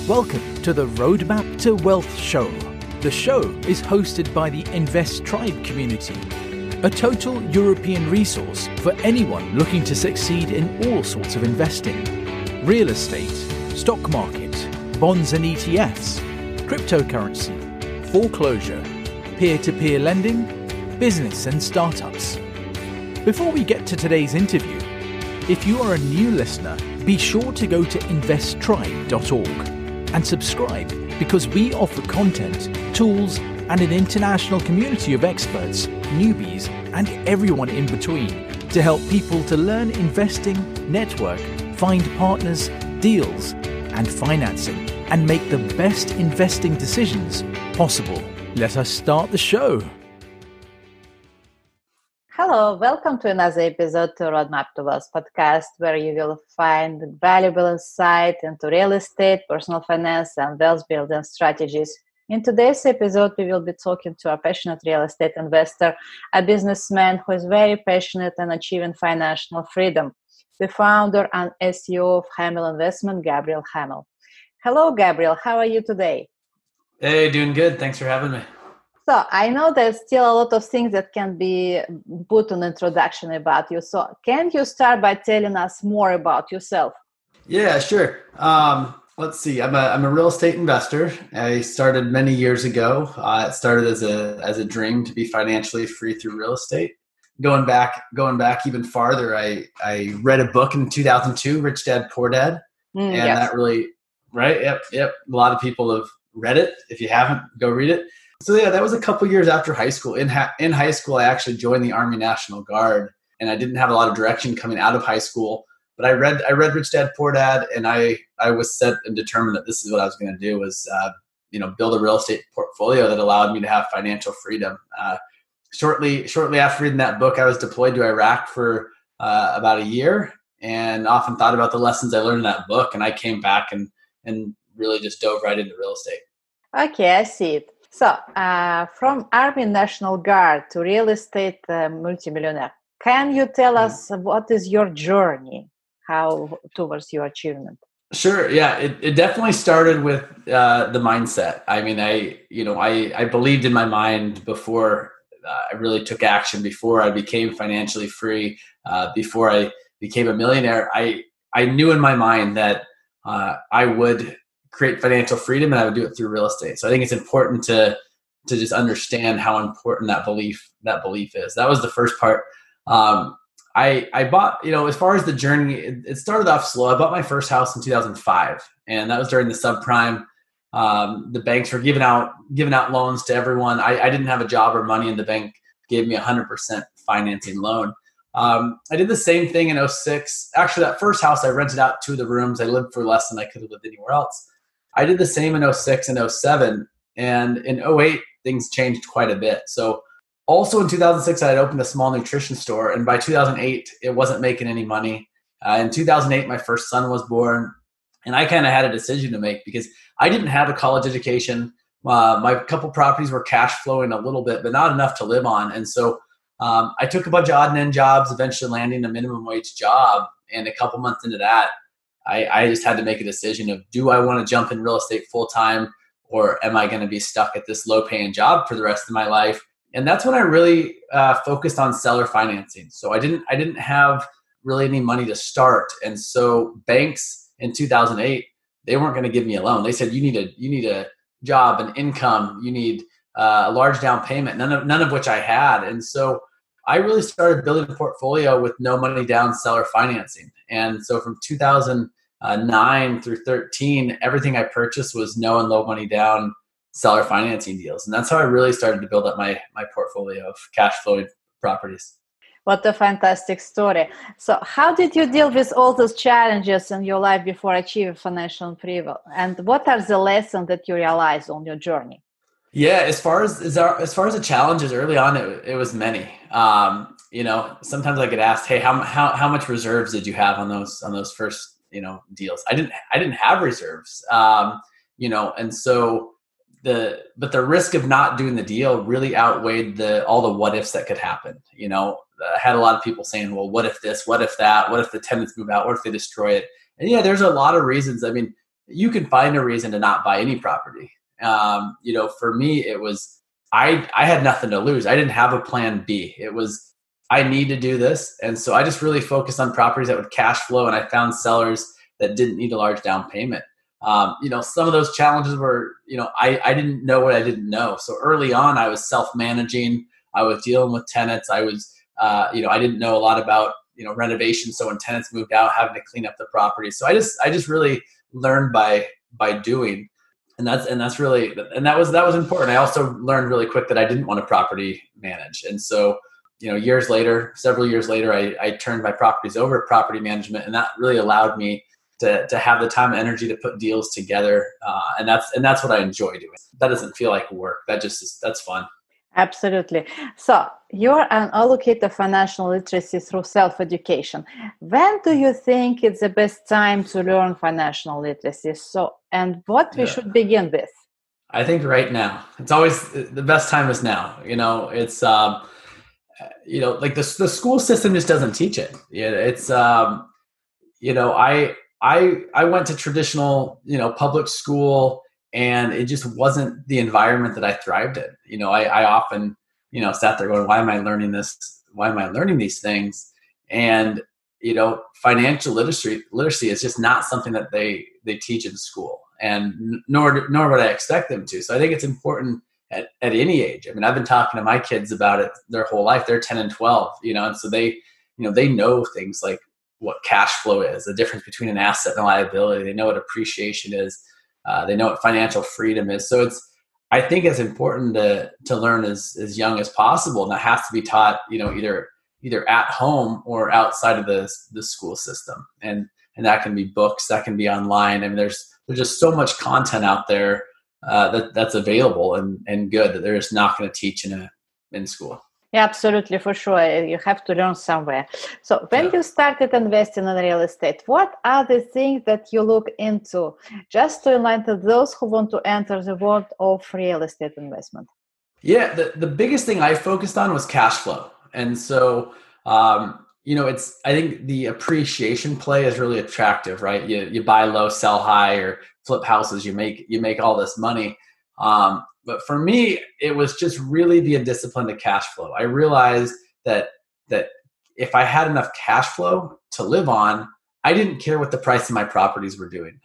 Welcome to the Roadmap to Wealth show. The show is hosted by the Invest Tribe community, a total European resource for anyone looking to succeed in all sorts of investing: real estate, stock market, bonds and ETFs, cryptocurrency, foreclosure, peer-to-peer lending, business and startups. Before we get to today's interview, if you are a new listener, be sure to go to investtribe.org and subscribe, because we offer content, tools, and an international community of experts, newbies, and everyone in between to help people to learn investing, network, find partners, deals, and financing, and make the best investing decisions possible. Let us start the show. Hello, welcome to another episode to Roadmap to Wealth podcast, where you will find valuable insight into real estate, personal finance, and wealth building strategies. In today's episode, we will be talking to a passionate real estate investor, a businessman who is very passionate in achieving financial freedom, the founder and CEO of Hamel Investment, Gabriel Hamel. Hello, Gabriel. How are you today? Hey, doing good. Thanks for having me. So I know there's still a lot of things that can be put on introduction about you. So can you start by telling us more about yourself? Yeah, sure. Let's see. I'm a real estate investor. I started many years ago. It started as a dream to be financially free through real estate. Going back even farther, I read a book in 2002, Rich Dad Poor Dad, and yes. That really, right? Yep. A lot of people have read it. If you haven't, go read it. So yeah, that was a couple years after high school. In high school, I actually joined the Army National Guard, and I didn't have a lot of direction coming out of high school. But I read Rich Dad Poor Dad, and I was set and determined that this is what I was going to do, was build a real estate portfolio that allowed me to have financial freedom. Shortly after reading that book, I was deployed to Iraq for about a year, and often thought about the lessons I learned in that book. And I came back and really just dove right into real estate. Okay, I see it. So, from Army National Guard to real estate multimillionaire, can you tell us what is your journey, how towards your achievement? Sure. Yeah, it definitely started with the mindset. I mean, I believed in my mind before I really took action, before I became financially free, before I became a millionaire. I knew in my mind that I would create financial freedom, and I would do it through real estate. So I think it's important to just understand how important that belief is. That was the first part. I bought, as far as the journey, it started off slow. I bought my first house in 2005, and that was during the subprime. The banks were giving out loans to everyone. I didn't have a job or money, and the bank gave me 100% financing loan. I did the same thing in 2006. Actually, that first house, I rented out 2 of the rooms. I lived for less than I could have lived anywhere else. I did the same in 2006 and 2007. And in 2008, things changed quite a bit. So also in 2006, I had opened a small nutrition store. And by 2008, it wasn't making any money. In 2008, my first son was born. And I kind of had a decision to make, because I didn't have a college education. My couple properties were cash flowing a little bit, but not enough to live on. And so I took a bunch of odd and end jobs, eventually landing a minimum wage job. And a couple months into that, I just had to make a decision of, do I want to jump in real estate full time, or am I going to be stuck at this low paying job for the rest of my life? And that's when I really focused on seller financing. So I didn't have really any money to start. And so banks in 2008, they weren't going to give me a loan. They said, you need a job, an income, you need a large down payment, none of which I had. And so I really started building a portfolio with no money down seller financing. And so from 2009 through 13, everything I purchased was no and low money down seller financing deals. And that's how I really started to build up my portfolio of cash flowing properties. What a fantastic story. So how did you deal with all those challenges in your life before achieving financial freedom? And what are the lessons that you realized on your journey? Yeah, as far as the challenges early on, it was many. Sometimes I get asked, "Hey, how much reserves did you have on those first deals?" I didn't have reserves. And so the risk of not doing the deal really outweighed all the what ifs that could happen. I had a lot of people saying, "Well, what if this? What if that? What if the tenants move out? What if they destroy it?" And yeah, there's a lot of reasons. I mean, you can find a reason to not buy any property. For me, it was, I had nothing to lose. I didn't have a plan B. It was, I need to do this. And so I just really focused on properties that would cash flow. And I found sellers that didn't need a large down payment. Some of those challenges were, I didn't know what I didn't know. So early on, I was self-managing. I was dealing with tenants. I was, I didn't know a lot about, renovation. So when tenants moved out, having to clean up the property. So I just really learned by doing. And that was important. I also learned really quick that I didn't want to property manage. And so, several years later, I turned my properties over to property management, and that really allowed me to have the time and energy to put deals together. And that's what I enjoy doing. That doesn't feel like work. That's fun. Absolutely. So you're an advocate of financial literacy through self-education. When do you think it's the best time to learn financial literacy? And what we should begin with? I think right now. It's always the best time is now. It's like the school system just doesn't teach it. It's I went to traditional, public school, and it just wasn't the environment that I thrived in. I often, sat there going, why am I learning this? Why am I learning these things? And, financial literacy is just not something that they teach in school, and nor would I expect them to. So I think it's important at any age. I mean, I've been talking to my kids about it their whole life. They're 10 and 12, and so they know things like what cash flow is, the difference between an asset and a liability. They know what appreciation is. They know what financial freedom is. So I think it's important to learn as young as possible, and that has to be taught, either at home or outside of the school system. And that can be books, that can be online. I mean, there's just so much content out there that's available and good that they're just not going to teach in school. Yeah, absolutely, for sure. You have to learn somewhere. So when you started investing in real estate, what are the things that you look into just to enlighten those who want to enter the world of real estate investment? Yeah, the biggest thing I focused on was cash flow. And so, I think the appreciation play is really attractive, right? You buy low, sell high, or flip houses, you make all this money. But for me, it was just really being disciplined to cash flow. I realized that if I had enough cash flow to live on, I didn't care what the price of my properties were doing.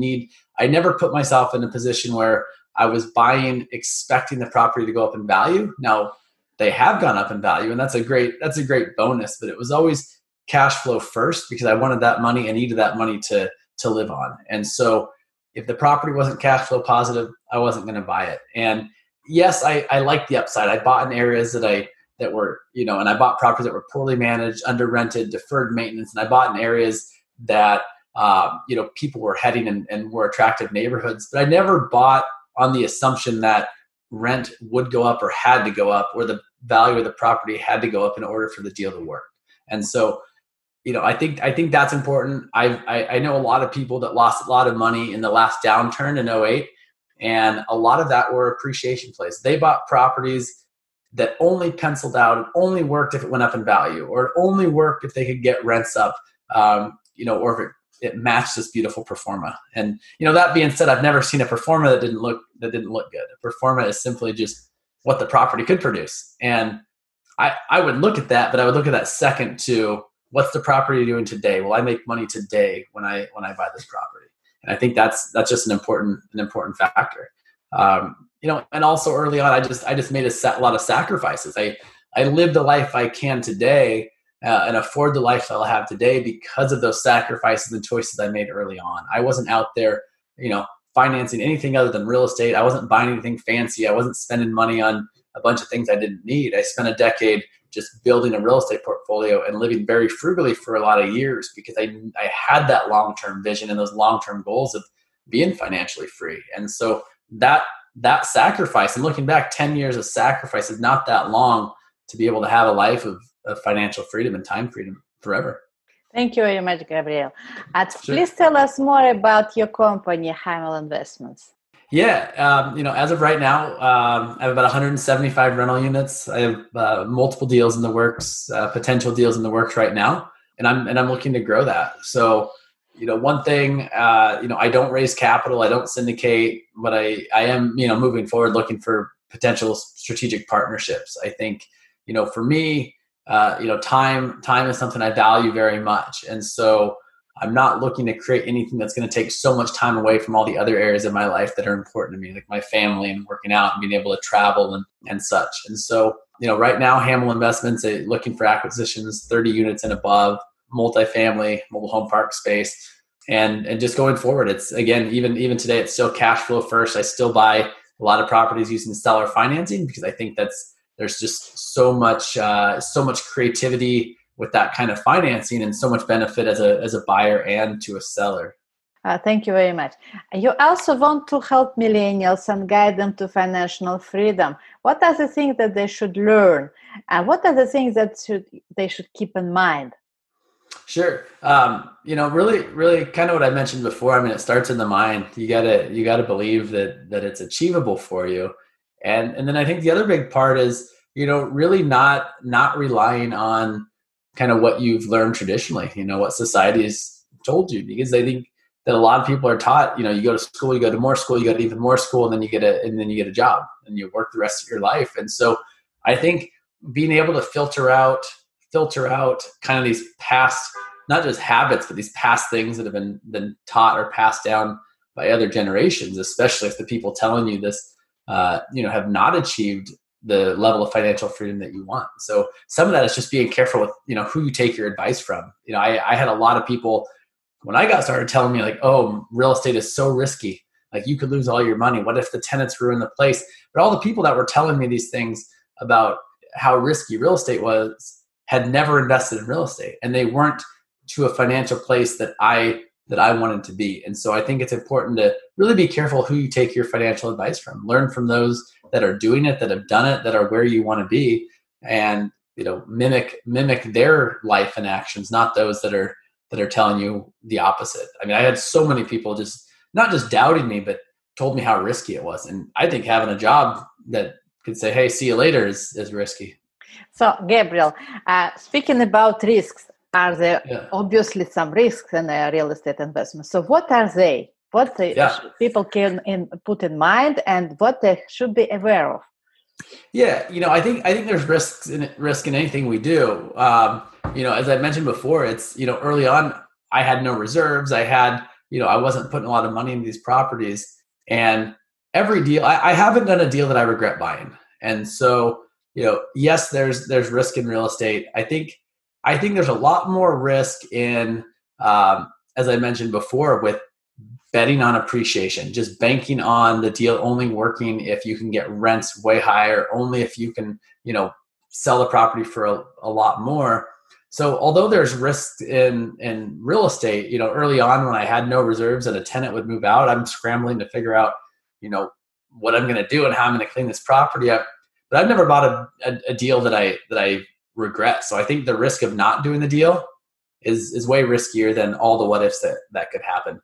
I never put myself in a position where I was buying expecting the property to go up in value. Now, they have gone up in value, and that's a great bonus, but it was always cash flow first because I wanted that money and needed that money to live on. And so if the property wasn't cash flow positive, I wasn't going to buy it. And yes, I liked the upside. I bought in areas that were, and I bought properties that were poorly managed, under rented, deferred maintenance. And I bought in areas that, people were heading and were attractive neighborhoods, but I never bought on the assumption that rent would go up or had to go up, or the value of the property had to go up in order for the deal to work. And so, I think that's important. I know a lot of people that lost a lot of money in the last downturn in 2008, and a lot of that were appreciation plays. They bought properties that only penciled out and only worked if it went up in value, or it only worked if they could get rents up, or if it matched this beautiful pro forma. And that being said, I've never seen a pro forma that didn't look good. A pro forma is simply just what the property could produce, and I would look at that, but I would look at that second to what's the property doing today? Will I make money today when I buy this property? And I think that's just an important factor. And also early on, I just made a lot of sacrifices. I lived the life I can today and afford the lifestyle I have today because of those sacrifices and choices I made early on. I wasn't out there, financing anything other than real estate. I wasn't buying anything fancy. I wasn't spending money on a bunch of things I didn't need. I spent a decade just building a real estate portfolio and living very frugally for a lot of years because I had that long-term vision and those long-term goals of being financially free. And so that sacrifice, and looking back, 10 years of sacrifice is not that long to be able to have a life of financial freedom and time freedom forever. Thank you very much, Gabriel. Sure. Please tell us more about your company, Hamel Investments. Yeah, as of right now, I have about 175 rental units. I have multiple deals in the works, potential deals in the works right now, and I'm looking to grow that. So, one thing, I don't raise capital, I don't syndicate, but I am, moving forward looking for potential strategic partnerships. I think, for me, time is something I value very much. And so I'm not looking to create anything that's going to take so much time away from all the other areas of my life that are important to me, like my family and working out and being able to travel and such. And so, right now, Hamel Investments, looking for acquisitions, 30 units and above, multifamily, mobile home park space. And just going forward, it's, again, even today, it's still cash flow first. I still buy a lot of properties using seller financing because I think there's just so much creativity with that kind of financing and so much benefit as a buyer and to a seller. Thank you very much. You also want to help millennials and guide them to financial freedom. What are the things that they should learn? And what are the things that they should keep in mind? Sure. Really, really kind of what I mentioned before. I mean, it starts in the mind. You gotta believe that it's achievable for you. And then I think the other big part is, really not relying on kind of what you've learned traditionally, what society's told you, because I think that a lot of people are taught, you go to school, you go to more school, you go to even more school, and then you get a job and you work the rest of your life. And so I think being able to filter out kind of these past, not just habits, but these past things that have been taught or passed down by other generations, especially if the people telling you this, have not achieved the level of financial freedom that you want. So some of that is just being careful with, who you take your advice from. I had a lot of people when I got started telling me like, oh, real estate is so risky. Like you could lose all your money. What if the tenants ruin the place? But all the people that were telling me these things about how risky real estate was had never invested in real estate, and they weren't to a financial place that I wanted to be. And so I think it's important to really be careful who you take your financial advice from. Learn from those that are doing it, that have done it, that are where you want to be, and mimic their life and actions, not those that are telling you the opposite. I mean, I had so many people just not just doubting me, but told me how risky it was. And I think having a job that could say, hey, see you later is risky. So, Gabriel, speaking about risks, are there obviously some risks in real estate investment? So what are they? What people can put in mind and what they should be aware of? Yeah, I think there's risk in anything we do. As I mentioned before, it's, early on, I had no reserves. I had, I wasn't putting a lot of money into these properties, and every deal, I haven't done a deal that I regret buying. And so, yes, there's risk in real estate. I think there's a lot more risk in, as I mentioned before, with betting on appreciation, just banking on the deal only working if you can get rents way higher, only if you can, sell the property for a lot more. So although there's risk in real estate, early on when I had no reserves and a tenant would move out, I'm scrambling to figure out, what I'm going to do and how I'm going to clean this property up. But I've never bought a deal that I regret. So I think the risk of not doing the deal is way riskier than all the what ifs that could happen.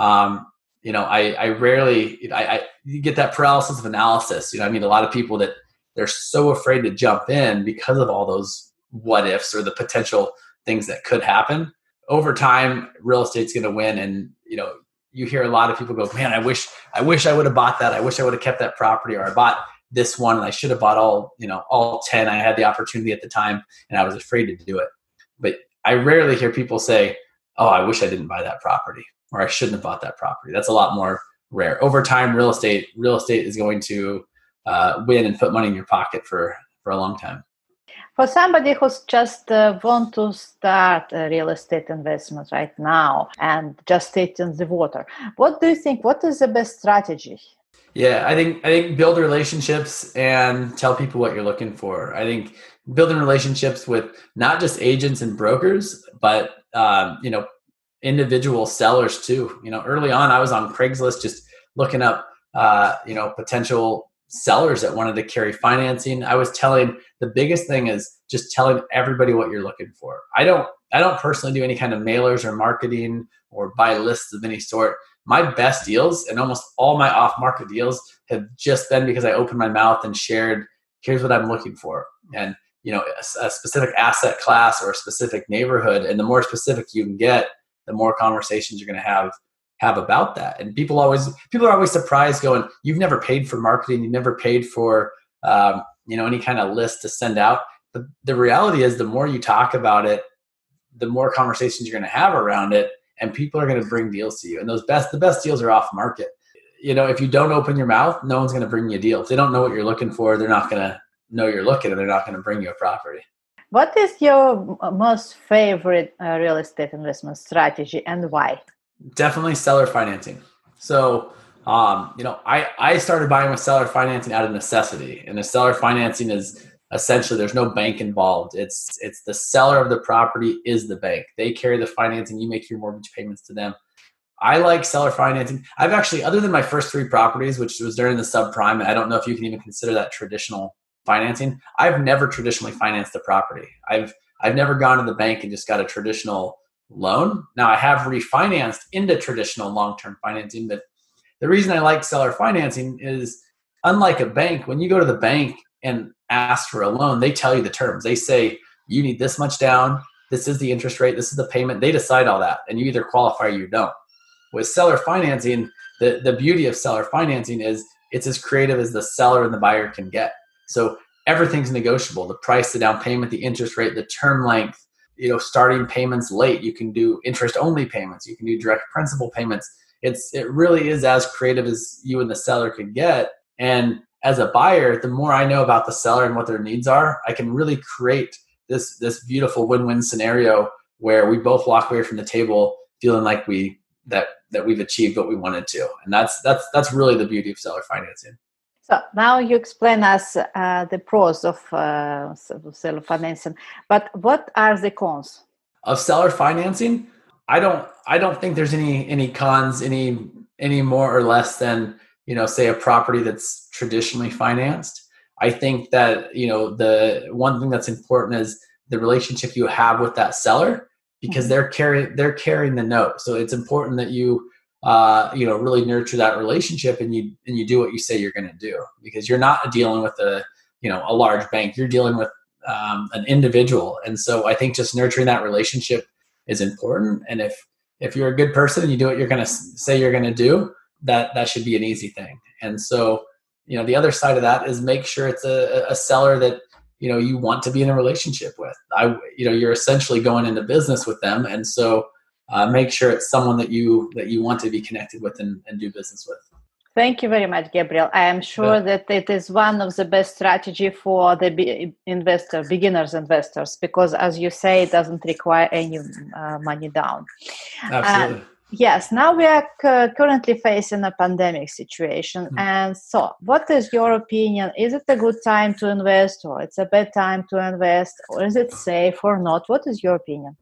I rarely, you get that paralysis of analysis. I mean, a lot of people that they're so afraid to jump in because of all those what ifs or the potential things that could happen. Over time, real estate's going to win. And, you hear a lot of people go, man, I wish I would have bought that. I wish I would have kept that property, or I bought this one and I should have bought all 10. I had the opportunity at the time and I was afraid to do it. But I rarely hear people say, oh, I wish I didn't buy that property, or I shouldn't have bought that property. That's a lot more rare. Over time, real estate is going to win and put money in your pocket for a long time. For somebody who's just want to start a real estate investment right now and just testing the water, what do you think? What is the best strategy? Yeah, I think build relationships and tell people what you're looking for. I think building relationships with not just agents and brokers, but individual sellers too. Early on, I was on Craigslist just looking up potential sellers that wanted to carry financing. I was the biggest thing is just telling everybody what you're looking for. I don't personally do any kind of mailers or marketing or buy lists of any sort. My best deals and almost all my off-market deals have just been because I opened my mouth and shared, here's what I'm looking for. And, a specific asset class or a specific neighborhood. And the more specific you can get, the more conversations you're going to have about that. And people are always surprised going, you've never paid for marketing. You've never paid for, any kind of list to send out. But the reality is the more you talk about it, the more conversations you're going to have around it, and people are going to bring deals to you. And the best deals are off market. If you don't open your mouth, no one's going to bring you a deal. If they don't know what you're looking for, they're not going to know you're looking, and they're not going to bring you a property. What is your most favorite real estate investment strategy and why? Definitely seller financing. So, I started buying with seller financing out of necessity. And the seller financing is essentially there's no bank involved. It's the seller of the property is the bank. They carry the financing. You make your mortgage payments to them. I like seller financing. I've actually, other than my first 3 properties, which was during the subprime, I don't know if you can even consider that traditional financing. I've never traditionally financed a property. I've never gone to the bank and just got a traditional loan. Now I have refinanced into traditional long-term financing, but the reason I like seller financing is unlike a bank, when you go to the bank and ask for a loan, they tell you the terms. They say, you need this much down. This is the interest rate. This is the payment. They decide all that. And you either qualify or you don't. With seller financing, the beauty of seller financing is it's as creative as the seller and the buyer can get. So everything's negotiable. The price, the down payment, the interest rate, the term length, starting payments late. You can do interest only payments. You can do direct principal payments. It really is as creative as you and the seller can get. And as a buyer, the more I know about the seller and what their needs are, I can really create this beautiful win-win scenario where we both walk away from the table feeling like that we've achieved what we wanted to. And that's really the beauty of seller financing. So now you explain us the pros of seller financing, but what are the cons of seller financing? I don't think there's any cons any more or less than say a property that's traditionally financed. I think that the one thing that's important is the relationship you have with that seller, because they're carrying the note. So it's important that you really nurture that relationship and you do what you say you're going to do, because you're not dealing with a large bank. You're dealing with an individual. And so I think just nurturing that relationship is important. And if you're a good person and you do what you're going to say you're going to do, that should be an easy thing. And so, the other side of that is make sure it's a seller that, you want to be in a relationship with. You're essentially going into business with them. And so make sure it's someone that you want to be connected with and do business with. Thank you very much, Gabriel. I am sure that it is one of the best strategy for the beginners investors, because as you say, it doesn't require any money down. Absolutely. Yes, now we are currently facing a pandemic situation. And so what is your opinion? Is it a good time to invest, or it's a bad time to invest, or is it safe or not? What is your opinion?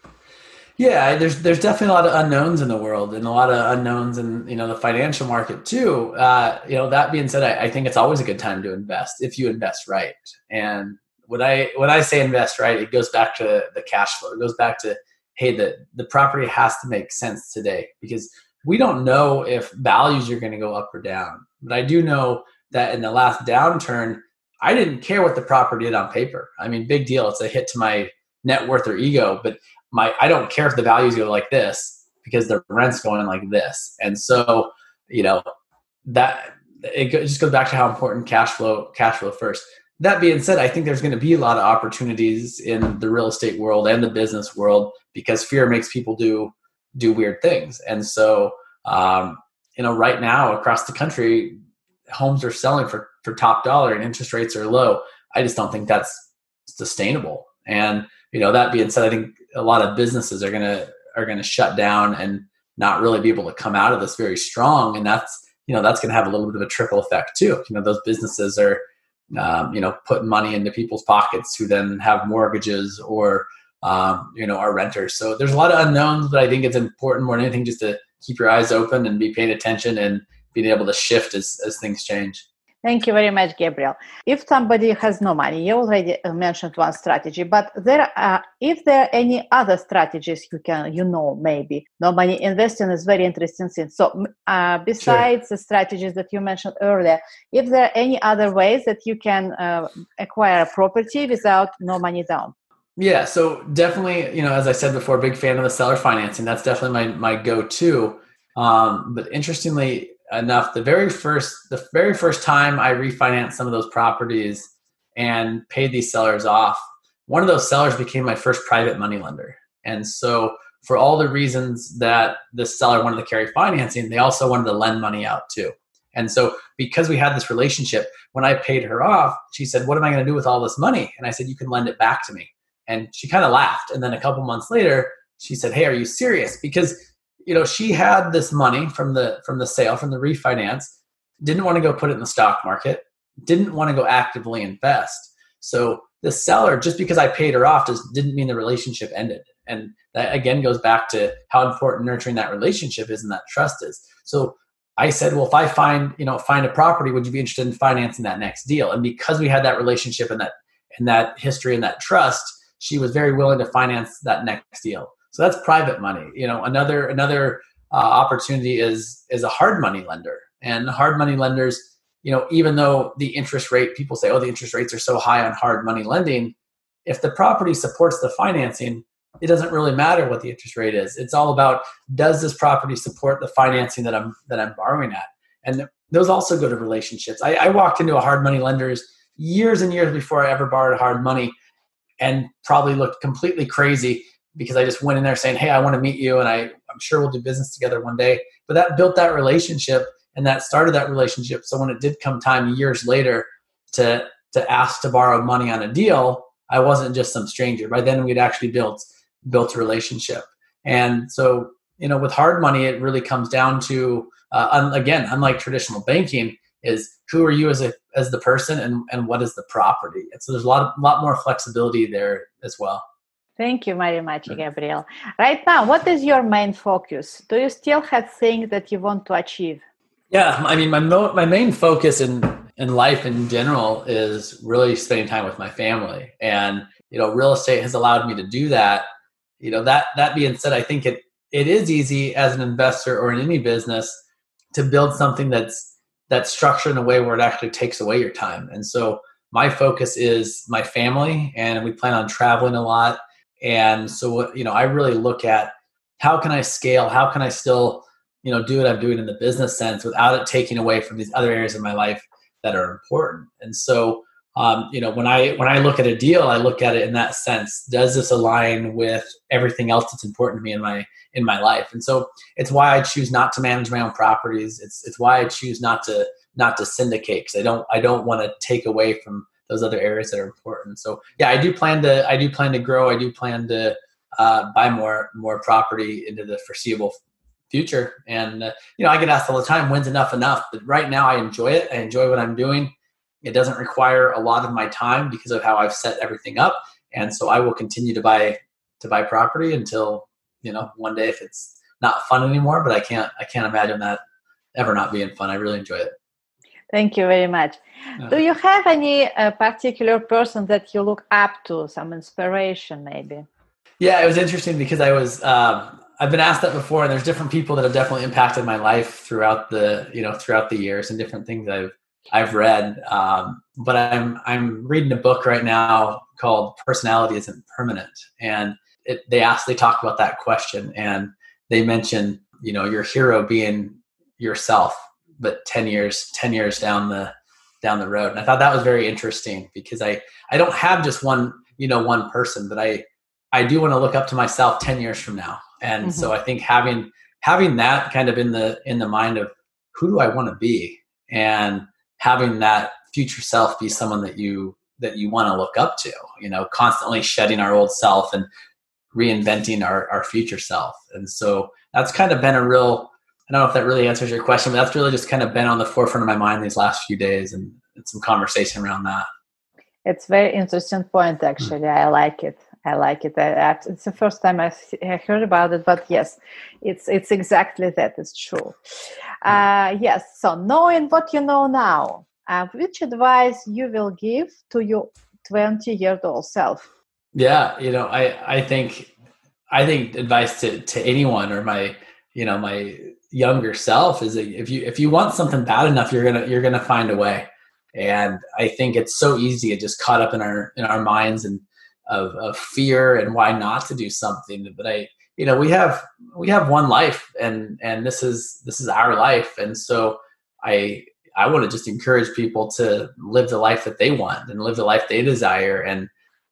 Yeah, there's definitely a lot of unknowns in the world, and a lot of unknowns in the financial market too. That being said, I think it's always a good time to invest if you invest right. And when I say invest right, it goes back to the cash flow. It goes back to, hey, the property has to make sense today, because we don't know if values are going to go up or down. But I do know that in the last downturn, I didn't care what the property did on paper. I mean, big deal. It's a hit to my net worth or ego, but I don't care if the values go like this, because the rent's going in like this. And so, that it just goes back to how important cash flow first. That being said, I think there's going to be a lot of opportunities in the real estate world and the business world, because fear makes people do weird things. And so, right now across the country, homes are selling for top dollar and interest rates are low. I just don't think that's sustainable. And, that being said, I think a lot of businesses are going to shut down and not really be able to come out of this very strong. And that's going to have a little bit of a trickle effect too. Those businesses are, putting money into people's pockets who then have mortgages or, are renters. So there's a lot of unknowns, but I think it's important more than anything just to keep your eyes open and be paying attention and being able to shift as things change. Thank you very much, Gabriel. If somebody has no money, you already mentioned one strategy, but if there are any other strategies maybe no money investing is very interesting thing. So besides the strategies that you mentioned earlier, if there are any other ways that you can acquire a property without no money down? Yeah, so definitely, as I said before, big fan of the seller financing. That's definitely my go-to. But interestingly enough, the very first time I refinanced some of those properties and paid these sellers off, one of those sellers became my first private money lender. And so for all the reasons that the seller wanted to carry financing, they also wanted to lend money out too. And so because we had this relationship, when I paid her off, she said, "What am I going to do with all this money?" And I said, "You can lend it back to me." And she kind of laughed. And then a couple months later, she said, "Hey, are you serious?" Because, she had this money from the sale, from the refinance, didn't want to go put it in the stock market, didn't want to go actively invest. So the seller, just because I paid her off, didn't mean the relationship ended. And that again goes back to how important nurturing that relationship is and that trust is. So I said, well, if I find a property, would you be interested in financing that next deal? And because we had that relationship and that history and that trust, she was very willing to finance that next deal. So that's private money. Another opportunity is a hard money lender. And hard money lenders, even though the interest rate, people say, oh, the interest rates are so high on hard money lending. If the property supports the financing, it doesn't really matter what the interest rate is. It's all about, does this property support the financing that I'm borrowing at? And those also go to relationships. I walked into a hard money lender's years and years before I ever borrowed hard money, and probably looked completely crazy because I just went in there saying, "Hey, I want to meet you, and I'm sure we'll do business together one day." But that built that relationship, and that started that relationship. So when it did come time years later to ask to borrow money on a deal, I wasn't just some stranger. By then, we'd actually built a relationship. And so, with hard money, it really comes down to, again, unlike traditional banking, is who are you as the person, and what is the property? And so there's a lot more flexibility there as well. Thank you very much, Gabriel. Right now, what is your main focus? Do you still have things that you want to achieve? Yeah, I mean, my main focus in life in general is really spending time with my family. And, real estate has allowed me to do that. That being said, I think it is easy as an investor or in any business to build something that's structured in a way where it actually takes away your time. And so my focus is my family, and we plan on traveling a lot. And so, I really look at how can I scale? How can I still, do what I'm doing in the business sense without it taking away from these other areas of my life that are important. And so, when I look at a deal, I look at it in that sense. Does this align with everything else that's important to me in my life? And so it's why I choose not to manage my own properties. It's why I choose not to syndicate, because I don't want to take away from those other areas that are important. So yeah, I do plan to grow. I do plan to buy more property into the foreseeable future. And I get asked all the time, when's enough? But right now I enjoy it. I enjoy what I'm doing. It doesn't require a lot of my time because of how I've set everything up. And so I will continue to buy property until, one day, if it's not fun anymore, but I can't imagine that ever not being fun. I really enjoy it. Thank you very much. Do you have any particular person that you look up to, some inspiration maybe? Yeah, it was interesting because I've been asked that before, and there's different people that have definitely impacted my life throughout the years, and different things I've read. But I'm reading a book right now called "Personality Isn't Permanent," and they talk about that question, and they mention, your hero being yourself, but 10 years down the road. And I thought that was very interesting because I don't have just one person, but I do want to look up to myself 10 years from now. And so I think having that kind of in the mind of who do I want to be, and having that future self be someone that you want to look up to, constantly shedding our old self and reinventing our future self. And so that's kind of been I don't know if that really answers your question, but that's really just kind of been on the forefront of my mind these last few days, and some conversation around that. It's a very interesting point, actually. I like it. It's the first time I heard about it, but yes, it's exactly that. It's true. Yes. So knowing what you know now, which advice you will give to your 20-year-old self? Yeah, I think advice to anyone, or my younger self, is that if you want something bad enough, you're gonna find a way. And I think it's so easy to just caught up in our minds and of fear and why not to do something. But we have one life, and this is our life. And so I want to just encourage people to live the life that they want and live the life they desire. And,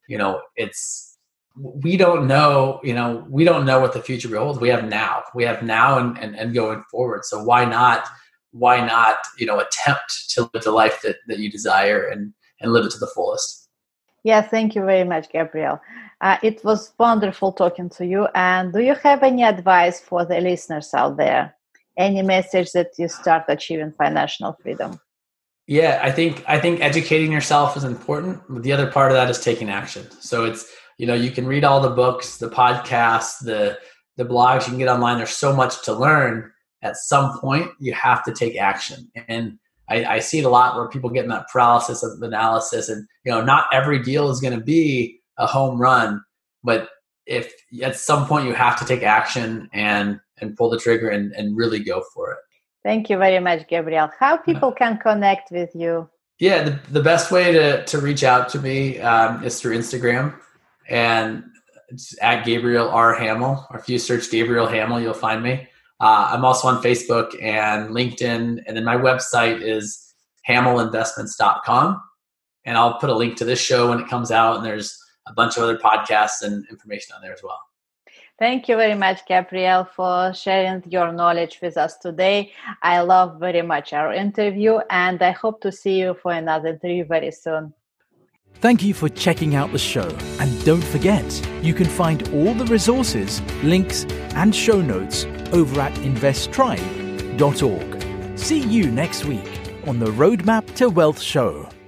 we don't know what the future holds. We have now and going forward. So why not, attempt to live the life that you desire and live it to the fullest. Yeah, thank you very much, Gabriel. It was wonderful talking to you. And do you have any advice for the listeners out there? Any message that you start achieving financial freedom? Yeah, I think educating yourself is important. The other part of that is taking action. So it's, you can read all the books, the podcasts, the blogs you can get online. There's so much to learn. At some point, you have to take action. And I see it a lot where people get in that paralysis of analysis, and not every deal is going to be a home run, but if at some point you have to take action and pull the trigger and really go for it. Thank you very much, Gabriel. How people can connect with you? Yeah, the best way to reach out to me is through Instagram, and it's at Gabriel R. Hamel. Or if you search Gabriel Hamel, you'll find me. I'm also on Facebook and LinkedIn, and then my website is hamelinvestments.com. And I'll put a link to this show when it comes out, and there's a bunch of other podcasts and information on there as well. Thank you very much, Gabriel, for sharing your knowledge with us today. I love very much our interview, and I hope to see you for another interview very soon. Thank you for checking out the show. And don't forget, you can find all the resources, links, and show notes over at investtribe.org. See you next week on the Roadmap to Wealth show.